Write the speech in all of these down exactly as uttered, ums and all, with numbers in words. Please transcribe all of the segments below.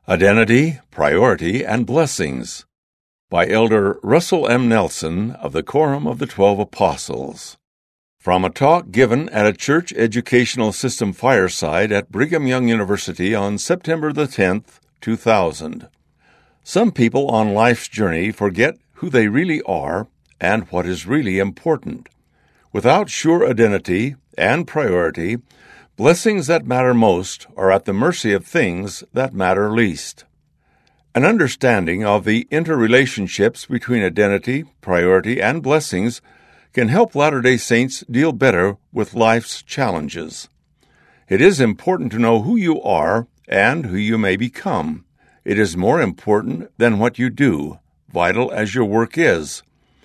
Identity, Priority, and Blessings by Elder Russell M. Nelson of the Quorum of the Twelve Apostles. From a talk given at a church educational system fireside at Brigham Young University on September the tenth, two thousand. Some people on life's journey forget who they really are and what is really important. Without sure identity and priority, blessings that matter most are at the mercy of things that matter least. An understanding of the interrelationships between identity, priority, and blessings can help Latter-day Saints deal better with life's challenges. It is important to know who you are and who you may become. It is more important than what you do, vital as your work is.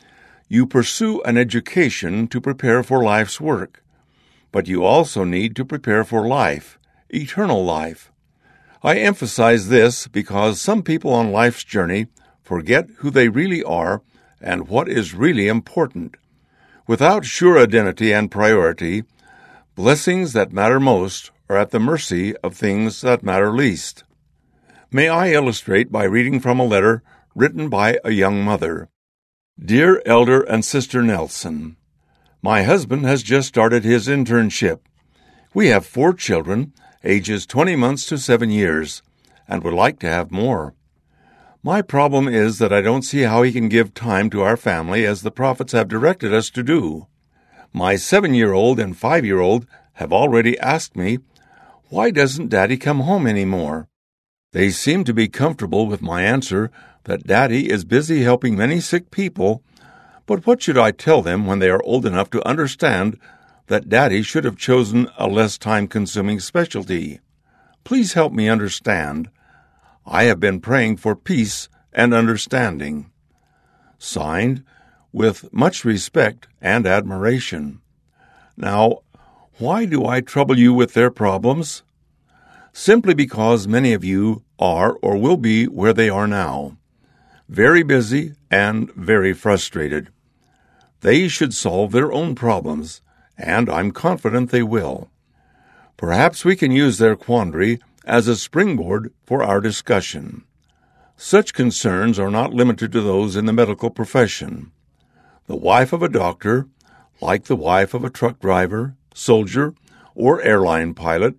You pursue an education to prepare for life's work. But you also need to prepare for life, eternal life. I emphasize this because some people on life's journey forget who they really are and what is really important. Without sure identity and priority, blessings that matter most are at the mercy of things that matter least. May I illustrate by reading from a letter written by a young mother. Dear Elder and Sister Nelson, my husband has just started his internship. We have four children, ages twenty months to seven years, and would like to have more. My problem is that I don't see how he can give time to our family as the prophets have directed us to do. My seven-year-old and five-year-old have already asked me, why doesn't Daddy come home anymore? They seem to be comfortable with my answer that Daddy is busy helping many sick people. But what should I tell them when they are old enough to understand that Daddy should have chosen a less time-consuming specialty? Please help me understand. I have been praying for peace and understanding. Signed, with much respect and admiration. Now, why do I trouble you with their problems? Simply because many of you are or will be where they are now. Very busy and very frustrated. They should solve their own problems, and I'm confident they will. Perhaps we can use their quandary as a springboard for our discussion. Such concerns are not limited to those in the medical profession. The wife of a doctor, like the wife of a truck driver, soldier, or airline pilot,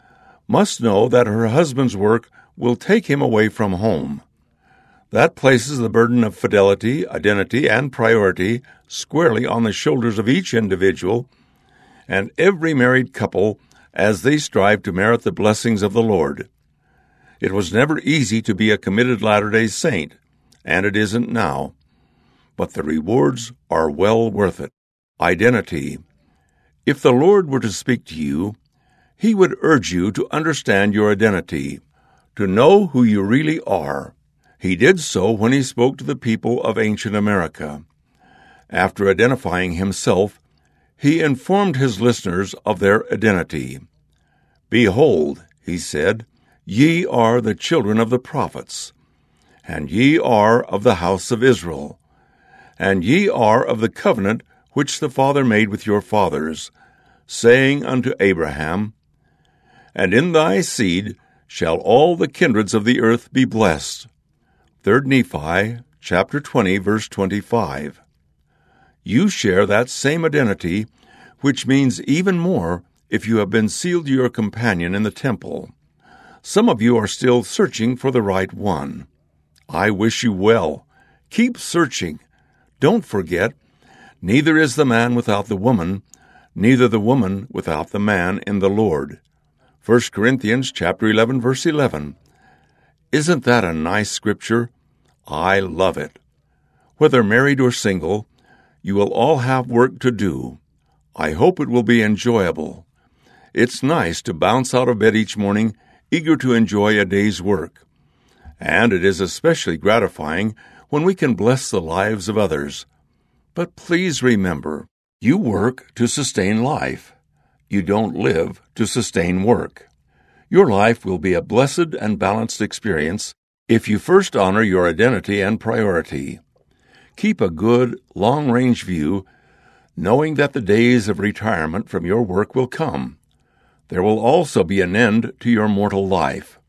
must know that her husband's work will take him away from home. That places the burden of fidelity, identity, and priority squarely on the shoulders of each individual and every married couple as they strive to merit the blessings of the Lord. It was never easy to be a committed Latter-day Saint, and it isn't now. But the rewards are well worth it. Identity. If the Lord were to speak to you, He would urge you to understand your identity, to know who you really are. He did so when he spoke to the people of ancient America. After identifying himself, he informed his listeners of their identity. Behold, he said, ye are the children of the prophets, and ye are of the house of Israel, and ye are of the covenant which the Father made with your fathers, saying unto Abraham, and in thy seed shall all the kindreds of the earth be blessed. Third Nephi, chapter twenty, verse twenty-five. You share that same identity, which means even more if you have been sealed to your companion in the temple. Some of you are still searching for the right one. I wish you well. Keep searching. Don't forget, neither is the man without the woman, neither the woman without the man in the Lord. First Corinthians chapter eleven, verse eleven. Isn't that a nice scripture? I love it. Whether married or single, you will all have work to do. I hope it will be enjoyable. It's nice to bounce out of bed each morning, eager to enjoy a day's work. And it is especially gratifying when we can bless the lives of others. But please remember, you work to sustain life. You don't live to sustain work. Your life will be a blessed and balanced experience if you first honor your identity and priority. Keep a good, long-range view, knowing that the days of retirement from your work will come. There will also be an end to your mortal life.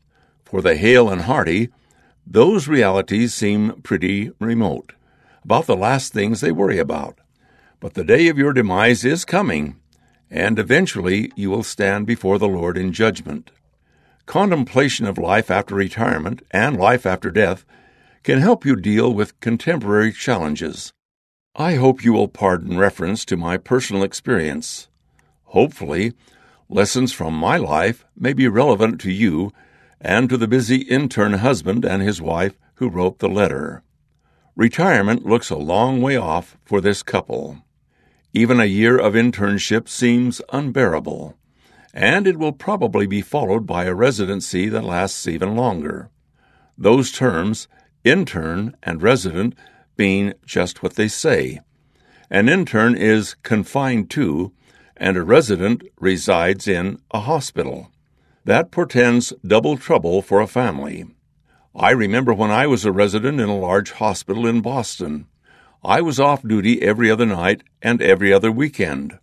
For the hale and hearty, those realities seem pretty remote, about the last things they worry about. But the day of your demise is coming, and eventually you will stand before the Lord in judgment. Contemplation of life after retirement and life after death can help you deal with contemporary challenges. I hope you will pardon reference to my personal experience. Hopefully, lessons from my life may be relevant to you and to the busy intern husband and his wife who wrote the letter. Retirement looks a long way off for this couple. Even a year of internship seems unbearable, and it will probably be followed by a residency that lasts even longer. Those terms, intern and resident, being just what they say. An intern is confined to, and a resident resides in, a hospital. That portends double trouble for a family. I remember when I was a resident in a large hospital in Boston. I was off duty every other night and every other weekend.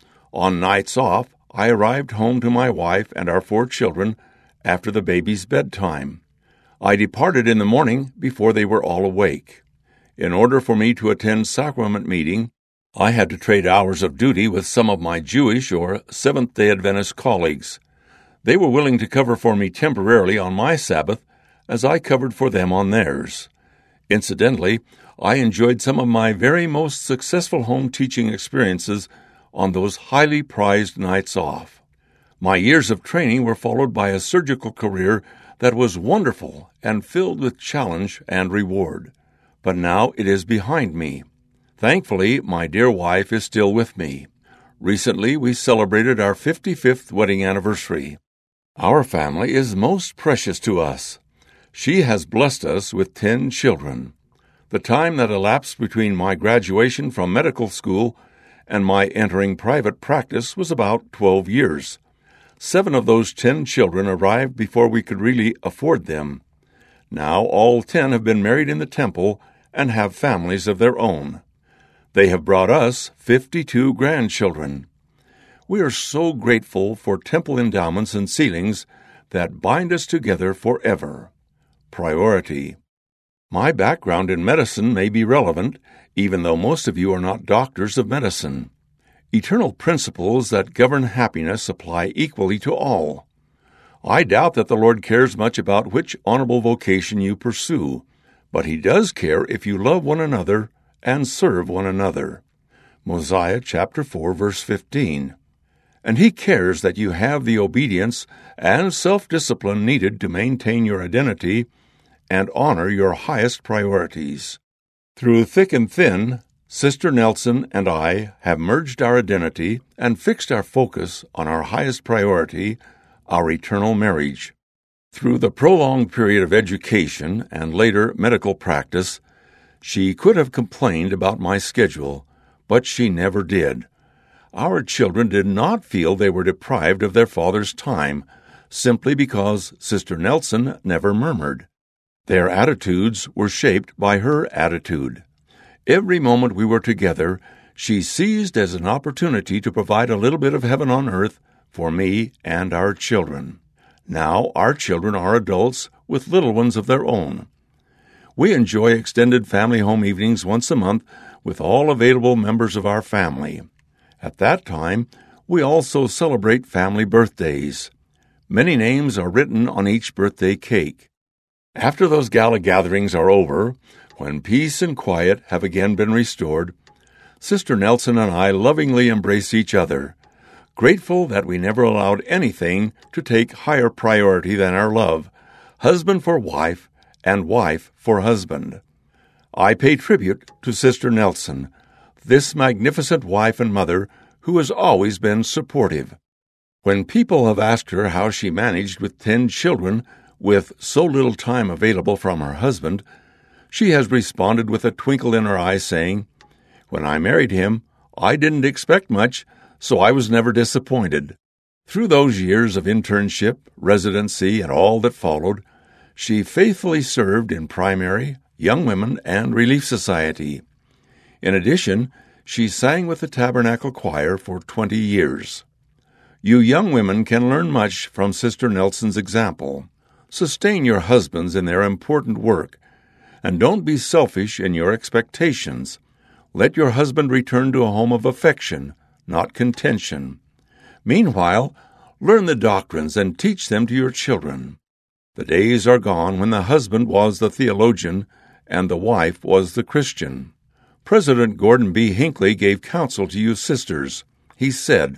On nights off, I arrived home to my wife and our four children after the baby's bedtime. I departed in the morning before they were all awake. In order for me to attend sacrament meeting, I had to trade hours of duty with some of my Jewish or Seventh-day Adventist colleagues. They were willing to cover for me temporarily on my Sabbath as I covered for them on theirs. Incidentally, I enjoyed some of my very most successful home teaching experiences on those highly prized nights off. My years of training were followed by a surgical career that was wonderful and filled with challenge and reward. But now it is behind me. Thankfully, my dear wife is still with me. Recently, we celebrated our fifty-fifth wedding anniversary. Our family is most precious to us. She has blessed us with ten children. The time that elapsed between my graduation from medical school and my entering private practice was about twelve years. Seven of those ten children arrived before we could really afford them. Now all ten have been married in the temple and have families of their own. They have brought us fifty-two grandchildren. We are so grateful for temple endowments and sealings that bind us together forever. Priority. My background in medicine may be relevant, even though most of you are not doctors of medicine. Eternal principles that govern happiness apply equally to all. I doubt that the Lord cares much about which honorable vocation you pursue, but He does care if you love one another and serve one another. Mosiah chapter four, verse fifteen. And He cares that you have the obedience and self-discipline needed to maintain your identity and honor your highest priorities. Through thick and thin, Sister Nelson and I have merged our identity and fixed our focus on our highest priority, our eternal marriage. Through the prolonged period of education and later medical practice, she could have complained about my schedule, but she never did. Our children did not feel they were deprived of their father's time, simply because Sister Nelson never murmured. Their attitudes were shaped by her attitude. Every moment we were together, she seized as an opportunity to provide a little bit of heaven on earth for me and our children. Now our children are adults with little ones of their own. We enjoy extended family home evenings once a month with all available members of our family. At that time, we also celebrate family birthdays. Many names are written on each birthday cake. After those gala gatherings are over, when peace and quiet have again been restored, Sister Nelson and I lovingly embrace each other, grateful that we never allowed anything to take higher priority than our love, husband for wife and wife for husband. I pay tribute to Sister Nelson, this magnificent wife and mother who has always been supportive. When people have asked her how she managed with ten children with so little time available from her husband, she has responded with a twinkle in her eye, saying, "When I married him, I didn't expect much, so I was never disappointed." Through those years of internship, residency, and all that followed, she faithfully served in primary, young women, and relief society. In addition, she sang with the Tabernacle Choir for twenty years. You young women can learn much from Sister Nelson's example. Sustain your husbands in their important work, and don't be selfish in your expectations. Let your husband return to a home of affection, not contention. Meanwhile, learn the doctrines and teach them to your children. The days are gone when the husband was the theologian and the wife was the Christian. President Gordon B. Hinckley gave counsel to you sisters. He said,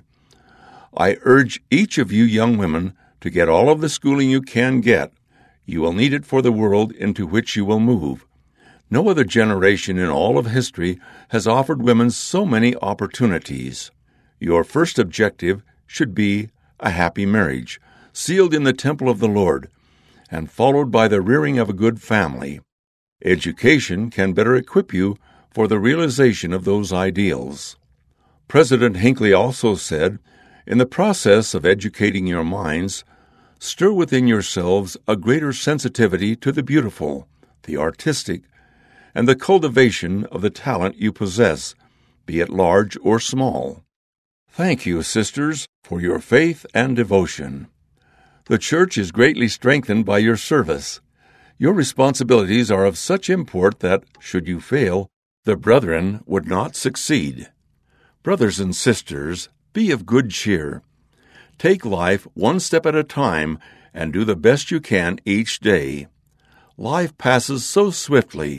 "I urge each of you young women to get all of the schooling you can get. You will need it for the world into which you will move. No other generation in all of history has offered women so many opportunities. Your first objective should be a happy marriage, sealed in the temple of the Lord, and followed by the rearing of a good family. Education can better equip you for the realization of those ideals." President Hinckley also said, "In the process of educating your minds, stir within yourselves a greater sensitivity to the beautiful, the artistic, and the cultivation of the talent you possess, be it large or small." Thank you, sisters, for your faith and devotion. The church is greatly strengthened by your service. Your responsibilities are of such import that, should you fail, the brethren would not succeed. Brothers and sisters, be of good cheer. Take life one step at a time and do the best you can each day. Life passes so swiftly.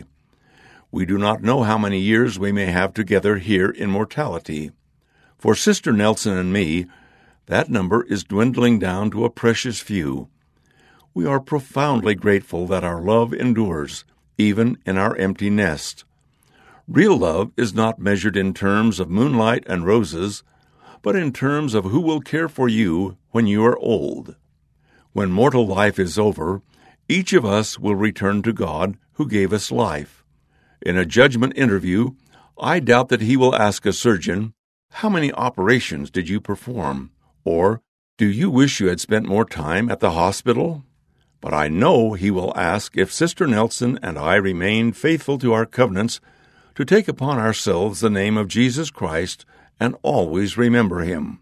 We do not know how many years we may have together here in mortality. For Sister Nelson and me, that number is dwindling down to a precious few. We are profoundly grateful that our love endures, even in our empty nest. Real love is not measured in terms of moonlight and roses, but in terms of who will care for you when you are old. When mortal life is over, each of us will return to God who gave us life. In a judgment interview, I doubt that he will ask a surgeon, "How many operations did you perform?" or, "Do you wish you had spent more time at the hospital?" But I know he will ask if Sister Nelson and I remain faithful to our covenants to take upon ourselves the name of Jesus Christ and always remember him.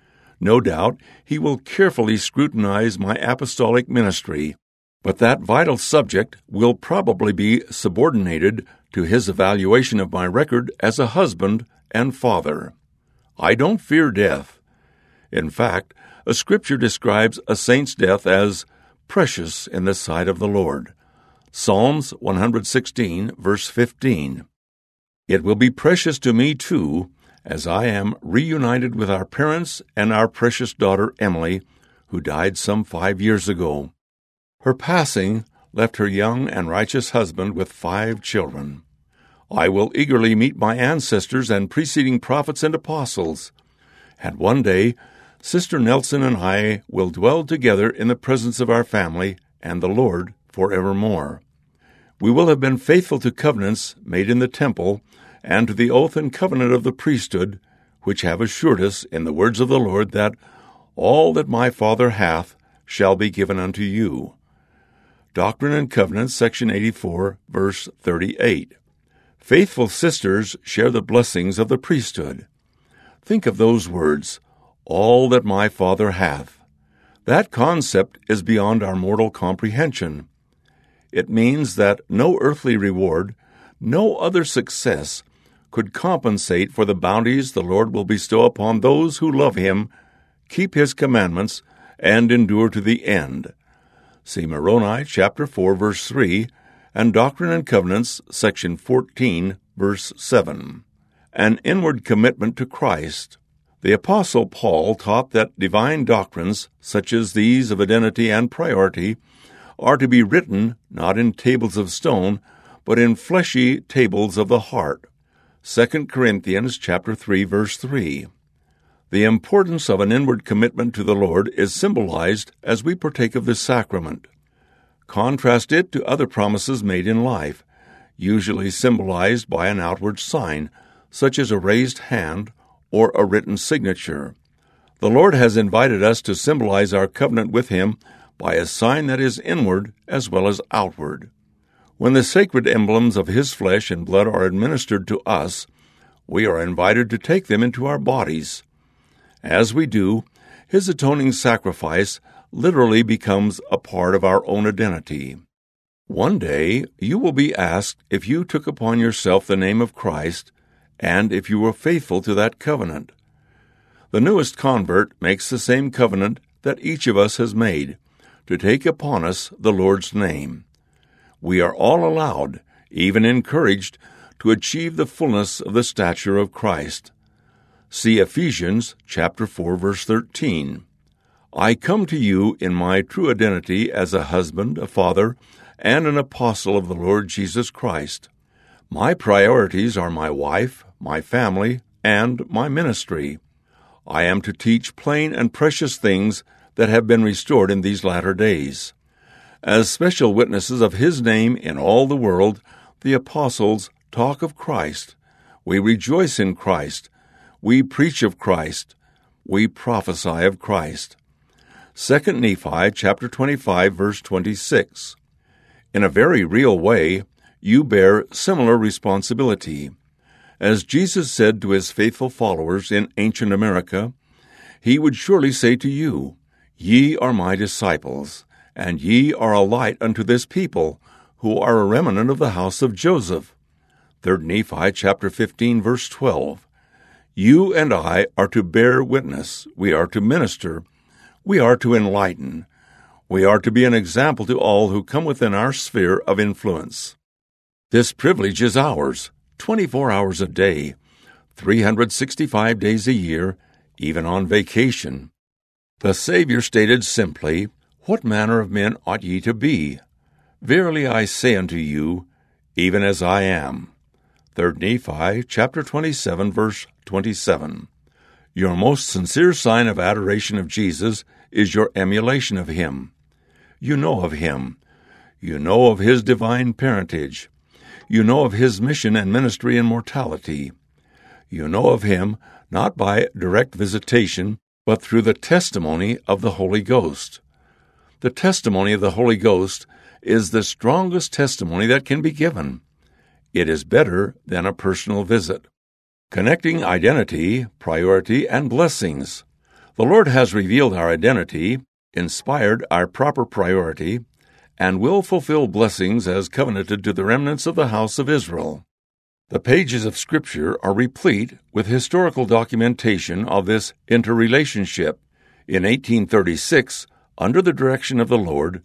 No doubt he will carefully scrutinize my apostolic ministry, but that vital subject will probably be subordinated to his evaluation of my record as a husband and father. I don't fear death. In fact, a scripture describes a saint's death as precious in the sight of the Lord. Psalms one sixteen, verse fifteen. It will be precious to me, too, as I am reunited with our parents and our precious daughter Emily, who died some five years ago. Her passing left her young and righteous husband with five children. I will eagerly meet my ancestors and preceding prophets and apostles, and one day Sister Nelson and I will dwell together in the presence of our family and the Lord forevermore. We will have been faithful to covenants made in the temple and to the oath and covenant of the priesthood, which have assured us in the words of the Lord that all that my Father hath shall be given unto you. Doctrine and Covenants, section eighty-four, verse thirty-eight. Faithful sisters share the blessings of the priesthood. Think of those words, all that my Father hath. That concept is beyond our mortal comprehension. It means that no earthly reward, no other success, could compensate for the bounties the Lord will bestow upon those who love him, keep his commandments, and endure to the end. See Moroni chapter four, verse three, and Doctrine and Covenants, section fourteen, verse seven. An inward commitment to Christ. The Apostle Paul taught that divine doctrines, such as these of identity and priority, are to be written not in tables of stone, but in fleshy tables of the heart. Second Corinthians chapter three, verse three. The importance of an inward commitment to the Lord is symbolized as we partake of this sacrament. Contrast it to other promises made in life, usually symbolized by an outward sign, such as a raised hand or a written signature. The Lord has invited us to symbolize our covenant with him by a sign that is inward as well as outward. When the sacred emblems of his flesh and blood are administered to us, we are invited to take them into our bodies. As we do, his atoning sacrifice literally becomes a part of our own identity. One day you will be asked if you took upon yourself the name of Christ and if you were faithful to that covenant. The newest convert makes the same covenant that each of us has made, to take upon us the Lord's name. We are all allowed, even encouraged, to achieve the fullness of the stature of Christ. See Ephesians chapter four, verse thirteen. I come to you in my true identity as a husband, a father, and an apostle of the Lord Jesus Christ. My priorities are my wife, my family, and my ministry. I am to teach plain and precious things that have been restored in these latter days. As special witnesses of His name in all the world, the apostles talk of Christ. We rejoice in Christ. We preach of Christ. We prophesy of Christ. Second Nephi chapter twenty-five, verse twenty-six. In a very real way, you bear similar responsibility. As Jesus said to His faithful followers in ancient America, He would surely say to you, Ye are my disciples, and ye are a light unto this people, who are a remnant of the house of Joseph. Third Nephi chapter fifteen, verse twelve. You and I are to bear witness. We are to minister. We are to enlighten. We are to be an example to all who come within our sphere of influence. This privilege is ours, twenty-four hours a day, three hundred sixty-five days a year, even on vacation. The Savior stated simply, What manner of men ought ye to be? Verily I say unto you, even as I am. Third Nephi chapter twenty-seven, verse twenty-seven. Your most sincere sign of adoration of Jesus is your emulation of Him. You know of Him. You know of His divine parentage. You know of His mission and ministry and mortality. You know of Him not by direct visitation, but through the testimony of the Holy Ghost. The testimony of the Holy Ghost is the strongest testimony that can be given. It is better than a personal visit. Connecting identity, priority, and blessings. The Lord has revealed our identity, inspired our proper priority, and will fulfill blessings as covenanted to the remnants of the house of Israel. The pages of Scripture are replete with historical documentation of this interrelationship. In eighteen thirty-six, under the direction of the Lord,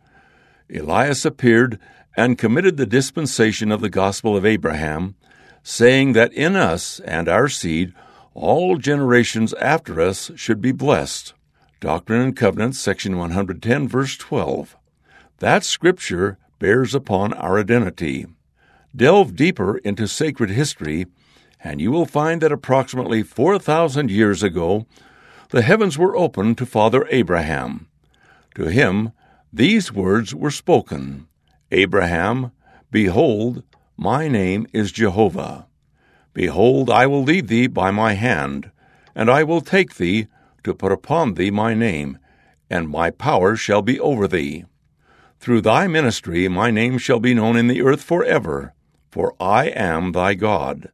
Elias appeared and committed the dispensation of the gospel of Abraham, saying that in us and our seed all generations after us should be blessed. Doctrine and Covenants, section one hundred ten, verse twelve. That Scripture bears upon our identity. Delve deeper into sacred history, and you will find that approximately four thousand years ago, the heavens were opened to Father Abraham. To him, these words were spoken, Abraham, behold, my name is Jehovah. Behold, I will lead thee by my hand, and I will take thee to put upon thee my name, and my power shall be over thee. Through thy ministry my name shall be known in the earth forever, for I am thy God.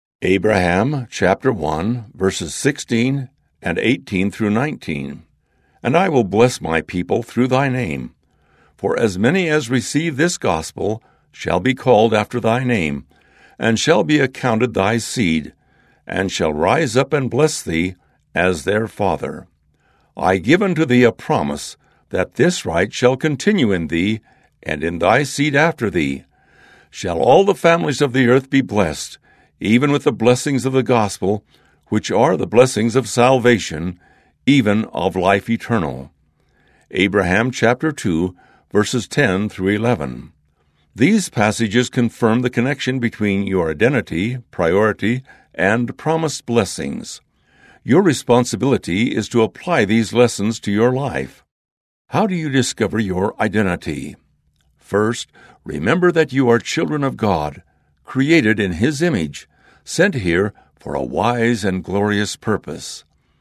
Abraham, chapter one, verses sixteen and eighteen through nineteen. And I will bless my people through thy name. For as many as receive this gospel shall be called after thy name, and shall be accounted thy seed, and shall rise up and bless thee as their father. I give unto thee a promise, that this right shall continue in thee, and in thy seed after thee. Shall all the families of the earth be blessed, even with the blessings of the gospel, which are the blessings of salvation, even of life eternal. Abraham chapter two, verses ten through eleven. These passages confirm the connection between your identity, priority, and promised blessings. Your responsibility is to apply these lessons to your life. How do you discover your identity? First, remember that you are children of God, created in His image, sent here for a wise and glorious purpose.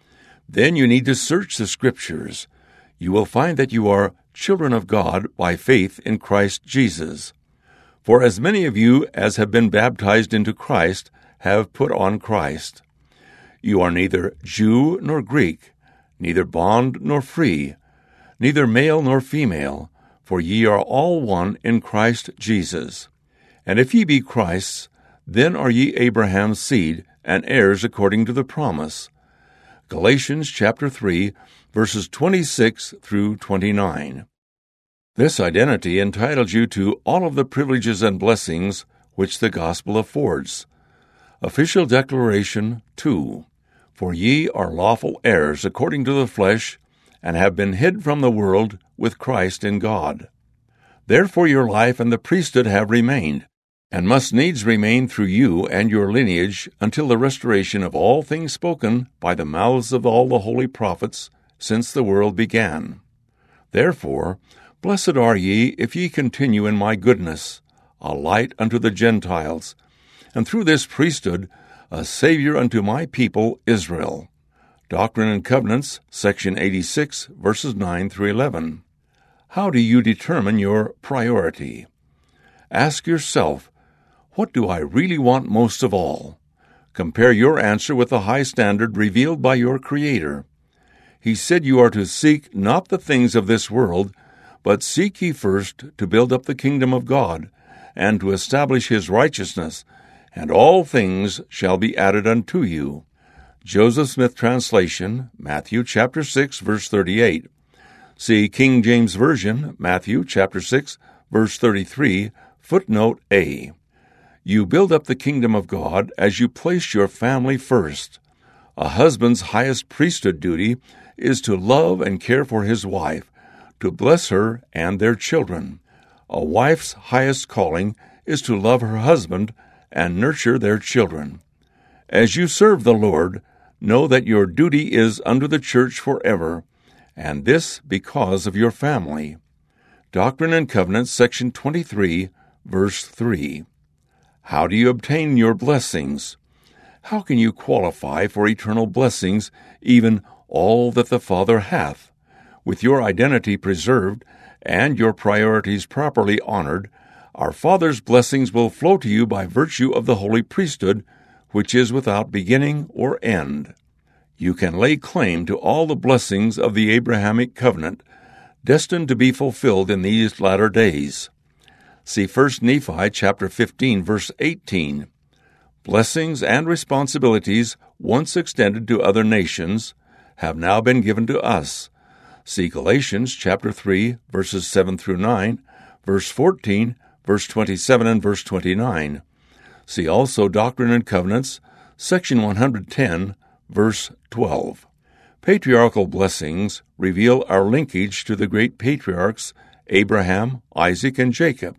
Then you need to search the Scriptures. You will find that you are children of God by faith in Christ Jesus. For as many of you as have been baptized into Christ have put on Christ. You are neither Jew nor Greek, neither bond nor free, neither male nor female, for ye are all one in Christ Jesus. And if ye be Christ's, then are ye Abraham's seed, and heirs according to the promise. Galatians chapter three, verses twenty-six through twenty-nine. This identity entitles you to all of the privileges and blessings which the gospel affords. Official Declaration two. For ye are lawful heirs according to the flesh, and have been hid from the world with Christ in God. Therefore your life and the priesthood have remained, and must needs remain through you and your lineage until the restoration of all things spoken by the mouths of all the holy prophets since the world began. Therefore, blessed are ye if ye continue in my goodness, a light unto the Gentiles, and through this priesthood a Savior unto my people Israel. Doctrine and Covenants, section eighty-six, verses nine through eleven. How do you determine your priority? Ask yourself, what do I really want most of all? Compare your answer with the high standard revealed by your Creator. He said you are to seek not the things of this world, but seek ye first to build up the kingdom of God, and to establish his righteousness, and all things shall be added unto you. Joseph Smith Translation, Matthew chapter six, verse thirty-eight. See King James Version, Matthew chapter six, verse thirty-three, footnote A. You build up the kingdom of God as you place your family first. A husband's highest priesthood duty is to love and care for his wife, to bless her and their children. A wife's highest calling is to love her husband and nurture their children. As you serve the Lord, know that your duty is unto the church forever, and this because of your family. Doctrine and Covenants, section twenty-three, verse three. How do you obtain your blessings? How can you qualify for eternal blessings, even all that the Father hath? With your identity preserved and your priorities properly honored, our Father's blessings will flow to you by virtue of the holy priesthood, which is without beginning or end. You can lay claim to all the blessings of the Abrahamic covenant, destined to be fulfilled in these latter days. See First Nephi chapter fifteen, verse eighteen. Blessings and responsibilities once extended to other nations have now been given to us. See Galatians chapter three, verses seven through nine, verse fourteen, verse twenty-seven, and verse twenty-nine. See also Doctrine and Covenants, section one hundred ten, verse twelve. Patriarchal blessings reveal our linkage to the great patriarchs Abraham, Isaac, and Jacob.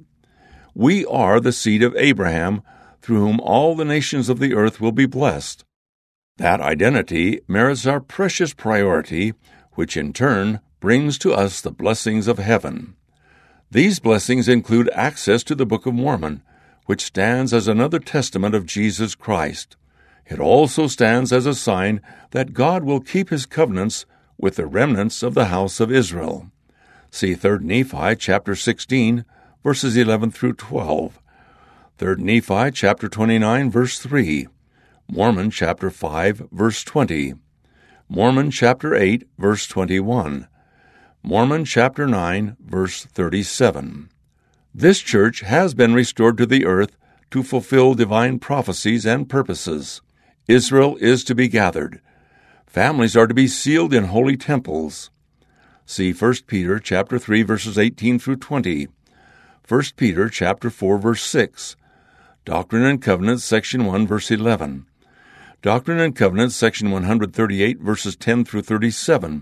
We are the seed of Abraham, through whom all the nations of the earth will be blessed. That identity merits our precious priority, which in turn brings to us the blessings of heaven. These blessings include access to the Book of Mormon, which stands as another testament of Jesus Christ. It also stands as a sign that God will keep his covenants with the remnants of the house of Israel. See Third Nephi chapter sixteen, verses eleven through twelve. Third Nephi chapter twenty-nine, verse three. Mormon chapter five, verse twenty. Mormon chapter eight, verse twenty-one. Mormon chapter nine, verse thirty-seven. This church has been restored to the earth to fulfill divine prophecies and purposes. Israel is to be gathered. Families are to be sealed in holy temples. See First Peter chapter three, verses eighteen through twenty. First Peter chapter four, verse six. Doctrine and Covenants, section one, verse eleven. Doctrine and Covenants, section one hundred thirty-eight, verses ten through thirty-seven.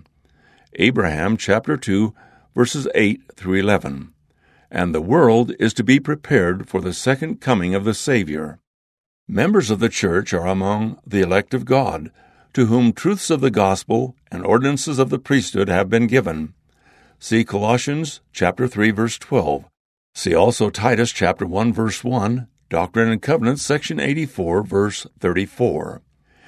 Abraham chapter two, verses eight through eleven. And the world is to be prepared for the second coming of the Savior. Members of the church are among the elect of God, to whom truths of the gospel and ordinances of the priesthood have been given. See Colossians chapter three, verse twelve. See also Titus chapter one, verse one, Doctrine and Covenants, section eighty-four, verse thirty-four.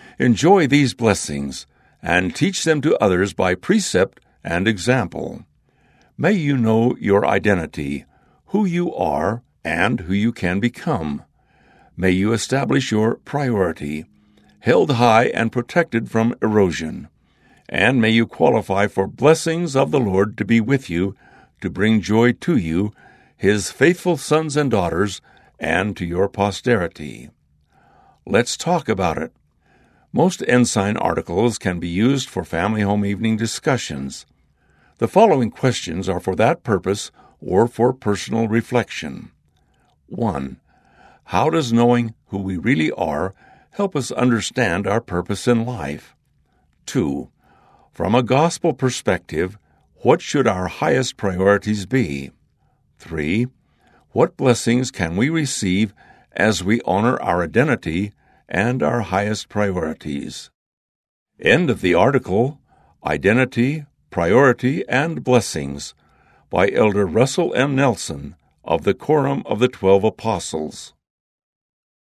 Enjoy these blessings, and teach them to others by precept and example. May you know your identity, who you are, and who you can become. May you establish your priority, held high and protected from erosion. and may you qualify for blessings of the Lord to be with you, to bring joy to you, His faithful sons and daughters, and to your posterity. Let's talk about it. Most Ensign articles can be used for family home evening discussions. The following questions are for that purpose or for personal reflection. one. How does knowing who we really are help us understand our purpose in life? two. From a gospel perspective, what should our highest priorities be? three. What blessings can we receive as we honor our identity and our highest priorities? End of the article, Identity, Priority, and Blessings, by Elder Russell M. Nelson of the Quorum of the Twelve Apostles.